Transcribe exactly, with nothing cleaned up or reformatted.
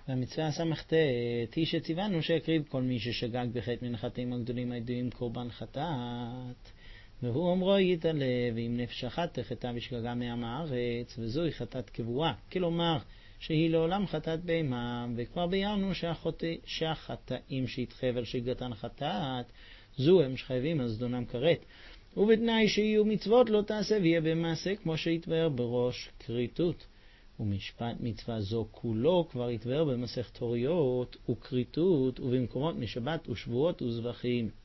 והמצווה הסמכת היא שציוונו שהקריב כל מי ששגג בחטא מן החטאים הגדולים הידועים קורבן חטאת, והוא אומרו יתעלה, ואם נפש אחת תחטא ושגגה מעם הארץ, וזוהי חטאת קבועה, כלומר שהיא לעולם חטאת בהמה. וכבר ביארנו שהחטאים שהתחייב על שגגתן חטאת זו הם שחייבים על זדונם כרת, ובתנאי שיהיו מצוות לא תעשה ויהיה במעשה, כמו שהתבאר בראש כריתות. ומשפט מצווה זו כולו כבר התבאר במסכת הוריות וכריתות, ובמקומות משבת ושבועות וזבחים.